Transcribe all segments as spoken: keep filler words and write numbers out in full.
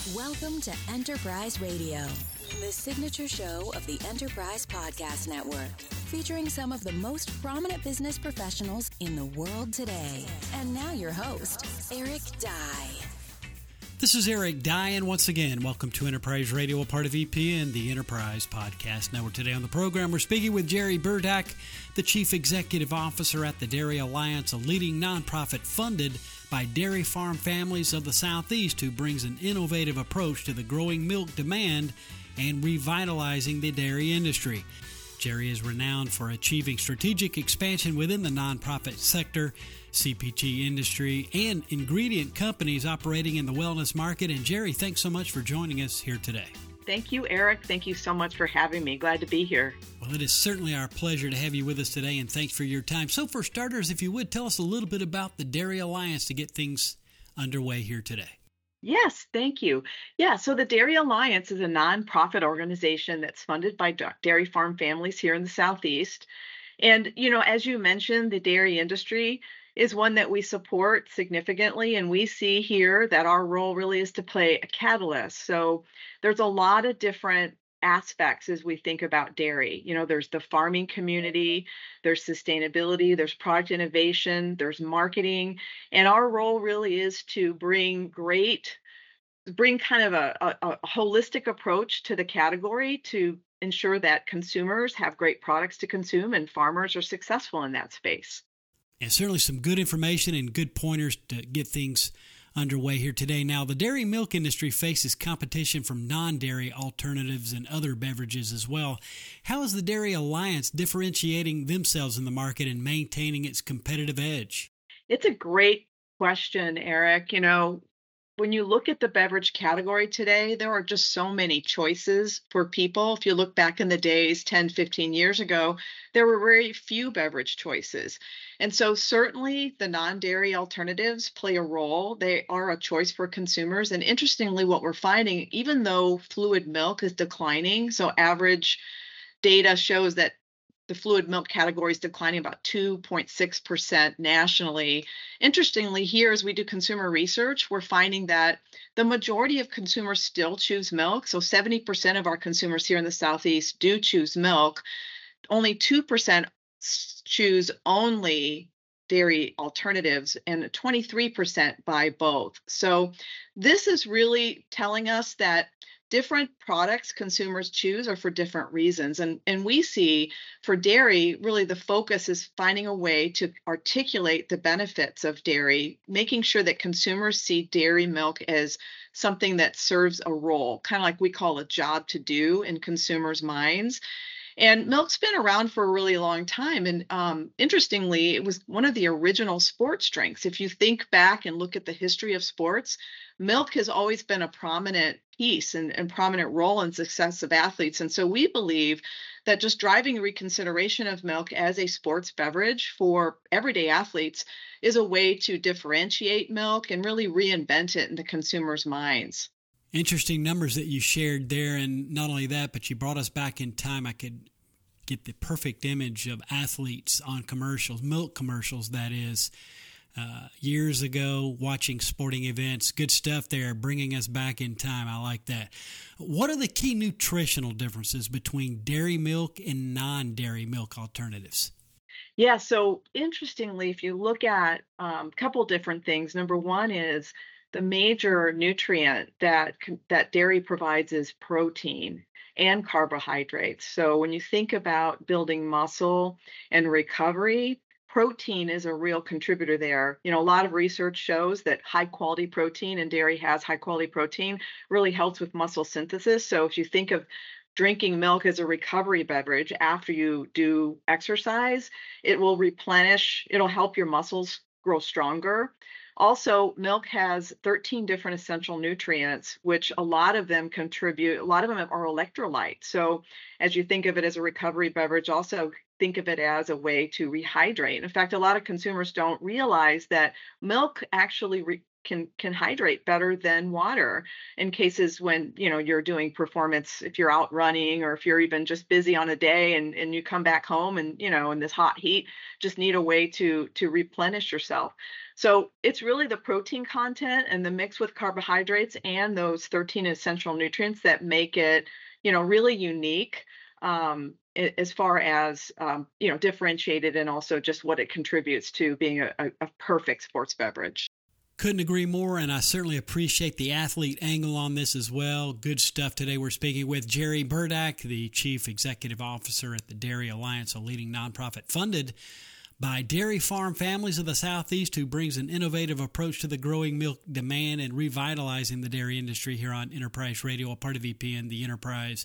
Welcome to Enterprise Radio, the signature show of the Enterprise Podcast Network, featuring some of the most prominent business professionals in the world today. And now your host, Eric Dye. This is Eric Dye, and once again, welcome to Enterprise Radio, a part of E P and the Enterprise Podcast Network. Today on the program, we're speaking with Jerry Burdak, the Chief Executive Officer at the Dairy Alliance, a leading nonprofit funded by dairy farm families of the Southeast, who brings an innovative approach to the growing milk demand and revitalizing the dairy industry. Jerry is renowned for achieving strategic expansion within the nonprofit sector, C P G industry, and ingredient companies operating in the wellness market. And Jerry, thanks so much for joining us here today. Thank you, Eric. Thank you so much for having me. Glad to be here. Well, it is certainly our pleasure to have you with us today, and thanks for your time. So for starters, if you would, tell us a little bit about the Dairy Alliance to get things underway here today. Yes, thank you. Yeah, so the Dairy Alliance is a nonprofit organization that's funded by dairy farm families here in the Southeast. And, you know, as you mentioned, the dairy industry is one that we support significantly, and we see here that our role really is to play a catalyst. So there's a lot of different aspects as we think about dairy. You know, there's the farming community, there's sustainability, there's product innovation, there's marketing, and our role really is to bring great, bring kind of a, a, a holistic approach to the category to ensure that consumers have great products to consume and farmers are successful in that space. And certainly some good information and good pointers to get things underway here today. Now, the dairy milk industry faces competition from non-dairy alternatives and other beverages as well. How is the Dairy Alliance differentiating themselves in the market and maintaining its competitive edge? It's a great question, Eric. You know, when you look at the beverage category today, there are just so many choices for people. If you look back in the days, ten, fifteen years ago, there were very few beverage choices. And so certainly the non-dairy alternatives play a role. They are a choice for consumers. And interestingly, what we're finding, even though fluid milk is declining, so average data shows that the fluid milk category is declining about two point six percent nationally. Interestingly, here as we do consumer research, we're finding that the majority of consumers still choose milk. So seventy percent of our consumers here in the Southeast do choose milk. Only two percent choose only dairy alternatives, and twenty-three percent buy both. So this is really telling us that different products consumers choose are for different reasons. And, and we see for dairy, really the focus is finding a way to articulate the benefits of dairy, making sure that consumers see dairy milk as something that serves a role, kind of like we call a job to do in consumers' minds. And milk's been around for a really long time. And um, interestingly, it was one of the original sports drinks. If you think back and look at the history of sports, milk has always been a prominent piece and, and prominent role in success of athletes. And so we believe that just driving reconsideration of milk as a sports beverage for everyday athletes is a way to differentiate milk and really reinvent it in the consumers' minds. Interesting numbers that you shared there, and not only that, but you brought us back in time. I could get the perfect image of athletes on commercials, milk commercials, that is, uh, years ago, watching sporting events. Good stuff there, bringing us back in time. I like that. What are the key nutritional differences between dairy milk and non-dairy milk alternatives? Yeah, so interestingly, if you look at um, a couple different things, number one is the major nutrient that that dairy provides is protein and carbohydrates. So when you think about building muscle and recovery, protein is a real contributor there. You know, a lot of research shows that high quality protein, and dairy has high quality protein, really helps with muscle synthesis. So if you think of drinking milk as a recovery beverage after you do exercise, it will replenish, it'll help your muscles grow stronger. Also, milk has thirteen different essential nutrients, which a lot of them contribute, a lot of them are electrolytes. So as you think of it as a recovery beverage, also think of it as a way to rehydrate. In fact, a lot of consumers don't realize that milk actually re- can can hydrate better than water in cases when, you know, you're doing performance, if you're out running or if you're even just busy on a day and, and you come back home and, you know, in this hot heat, just need a way to to replenish yourself. So it's really the protein content and the mix with carbohydrates and those thirteen essential nutrients that make it, you know, really unique, um, a- as far as, um, you know, differentiated and also just what it contributes to being a, a, a perfect sports beverage. Couldn't agree more, and I certainly appreciate the athlete angle on this as well. Good stuff today. We're speaking with Jerry Burdick, the Chief Executive Officer at the Dairy Alliance, a leading nonprofit funded by dairy farm families of the Southeast, who brings an innovative approach to the growing milk demand and revitalizing the dairy industry here on Enterprise Radio, a part of E P N, the Enterprise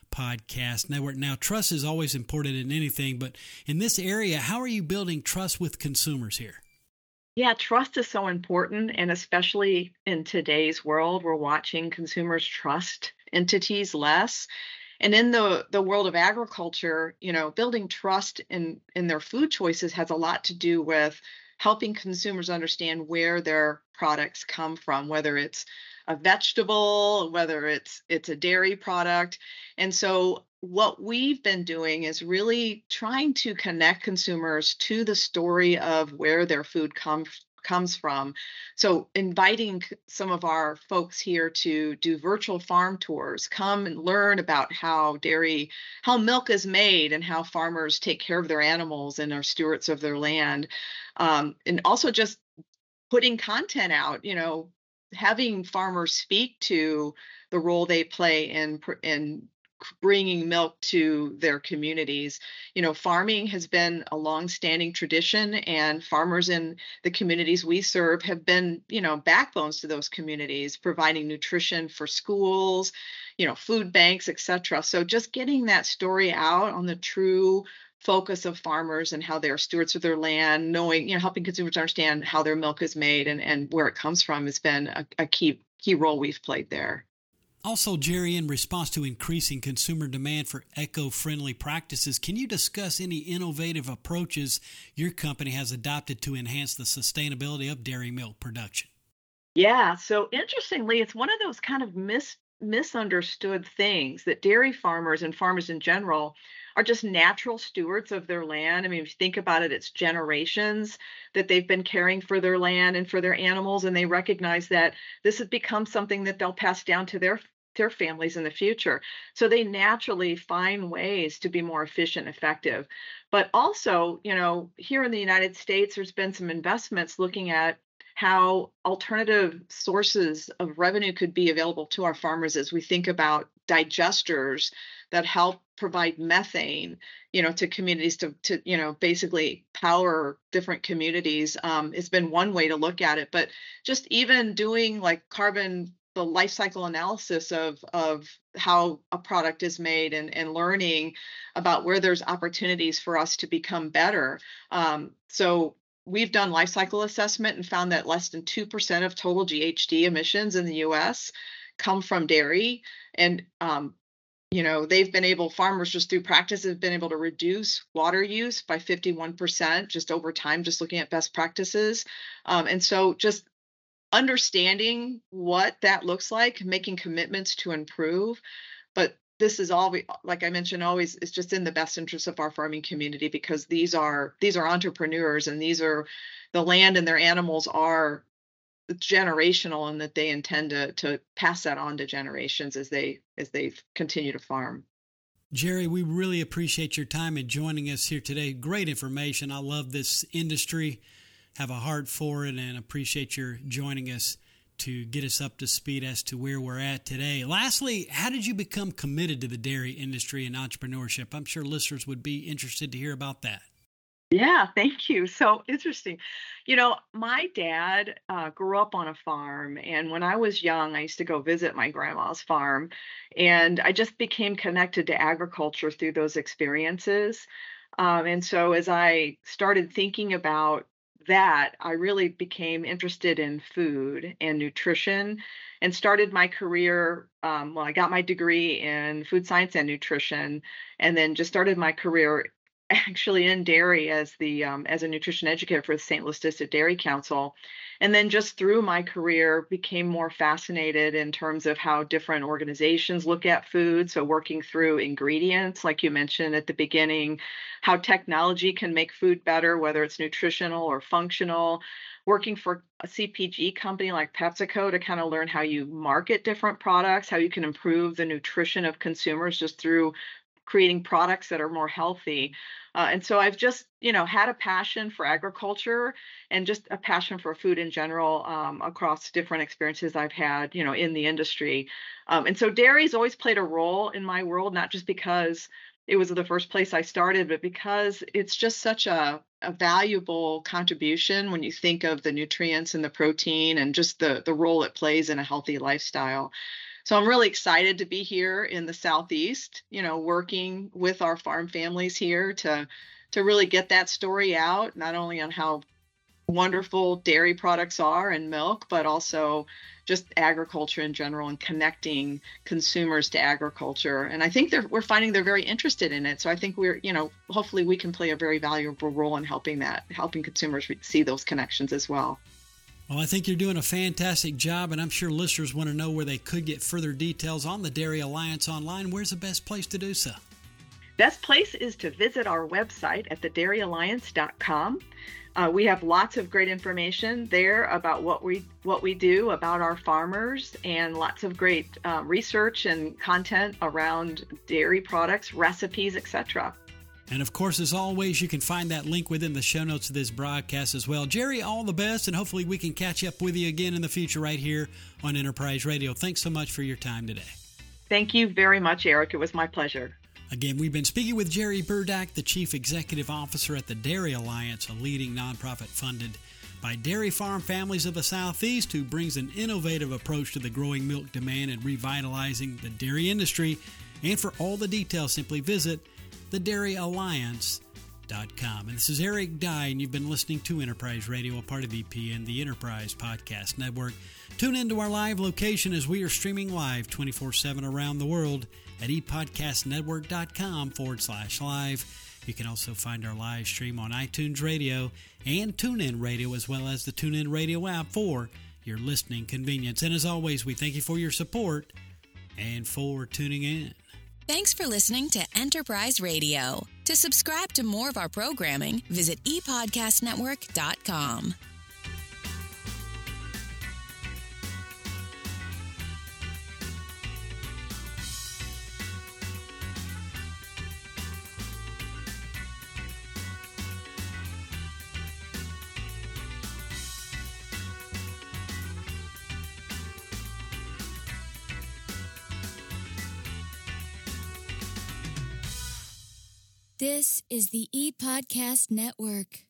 Podcast Network. Now, trust is always important in anything, but in this area, how are you building trust with consumers here? Yeah, trust is so important. And especially in today's world, we're watching consumers trust entities less. And in the, the world of agriculture, you know, building trust in, in their food choices has a lot to do with helping consumers understand where their products come from, whether it's a vegetable, whether it's it's a dairy product. And so what we've been doing is really trying to connect consumers to the story of where their food comes comes from. So inviting c- some of our folks here to do virtual farm tours, come and learn about how dairy, how milk is made and how farmers take care of their animals and are stewards of their land. Um, and also just putting content out, you know, having farmers speak to the role they play in pr- in bringing milk to their communities. You know, farming has been a long-standing tradition, and farmers in the communities we serve have been, you know, backbones to those communities, providing nutrition for schools, you know, food banks, et cetera. So just getting that story out on the true focus of farmers and how they are stewards of their land, knowing, you know, helping consumers understand how their milk is made and, and where it comes from has been a, a key key role we've played there. Also, Jerry, in response to increasing consumer demand for eco-friendly practices, can you discuss any innovative approaches your company has adopted to enhance the sustainability of dairy milk production? Yeah, so interestingly, it's one of those kind of mis misunderstood things that dairy farmers and farmers in general are just natural stewards of their land. I mean, if you think about it, it's generations that they've been caring for their land and for their animals, and they recognize that this has become something that they'll pass down to their their families in the future. So they naturally find ways to be more efficient, effective. But also, you know, here in the United States, there's been some investments looking at how alternative sources of revenue could be available to our farmers as we think about digesters that help provide methane, you know, to communities to, to you know, basically power different communities. Um, it's been one way to look at it, but just even doing like carbon, the life cycle analysis of of how a product is made and, and learning about where there's opportunities for us to become better. Um, so we've done life cycle assessment and found that less than two percent of total G H G emissions in the U S come from dairy. And, um, you know, they've been able, farmers just through practice have been able to reduce water use by fifty-one percent just over time, just looking at best practices. Um, and so just understanding what that looks like, making commitments to improve. But this is all we, like I mentioned, always it's just in the best interest of our farming community, because these are these are entrepreneurs, and these are the land and their animals are generational, and that they intend to to pass that on to generations as they as they continue to farm. Jerry, we really appreciate your time and joining us here today. Great information. I love this industry, have a heart for it, and appreciate your joining us to get us up to speed as to where we're at today. Lastly, how did you become committed to the dairy industry and entrepreneurship? I'm sure listeners would be interested to hear about that. Yeah, thank you. So interesting. You know, my dad uh, grew up on a farm, and when I was young, I used to go visit my grandma's farm, and I just became connected to agriculture through those experiences. Um, and so as I started thinking about that, I really became interested in food and nutrition and started my career. Um, well, I got my degree in food science and nutrition, and then just started my career actually in dairy as the um, as a nutrition educator for the Saint Louis District Dairy Council, and then just through my career became more fascinated in terms of how different organizations look at food. So working through ingredients, like you mentioned at the beginning, how technology can make food better, whether it's nutritional or functional. Working for a C P G company like PepsiCo to kind of learn how you market different products, how you can improve the nutrition of consumers just through creating products that are more healthy. Uh, and so I've just, you know, had a passion for agriculture and just a passion for food in general um, across different experiences I've had, you know, in the industry. Um, and so dairy's always played a role in my world, not just because it was the first place I started, but because it's just such a, a valuable contribution when you think of the nutrients and the protein and just the, the role it plays in a healthy lifestyle. So I'm really excited to be here in the Southeast, you know, working with our farm families here to to really get that story out, not only on how wonderful dairy products are and milk, but also just agriculture in general and connecting consumers to agriculture. And I think they're we're finding they're very interested in it. So I think we're, you know, hopefully we can play a very valuable role in helping that, helping consumers see those connections as well. Well, I think you're doing a fantastic job, and I'm sure listeners want to know where they could get further details on the Dairy Alliance online. Where's the best place to do so? Best place is to visit our website at the dairy alliance dot com. Uh, we have lots of great information there about what we what we do, about our farmers, and lots of great uh, research and content around dairy products, recipes, et cetera. And of course, as always, you can find that link within the show notes of this broadcast as well. Jerry, all the best, and hopefully we can catch up with you again in the future right here on Enterprise Radio. Thanks so much for your time today. Thank you very much, Eric. It was my pleasure. Again, we've been speaking with Jerry Burdak, the Chief Executive Officer at the Dairy Alliance, a leading nonprofit funded by dairy farm families of the Southeast, who brings an innovative approach to the growing milk demand and revitalizing the dairy industry. And for all the details, simply visit the dairy alliance dot com. And this is Eric Dye, and you've been listening to Enterprise Radio, a part of E P N, the Enterprise Podcast Network. Tune into our live location as we are streaming live twenty-four seven around the world at epodcastnetwork.com forward slash live. You can also find our live stream on iTunes Radio and TuneIn Radio, as well as the TuneIn Radio app for your listening convenience. And as always, we thank you for your support and for tuning in. Thanks for listening to Enterprise Radio. To subscribe to more of our programming, visit e podcast network dot com. This is the ePodcast Network.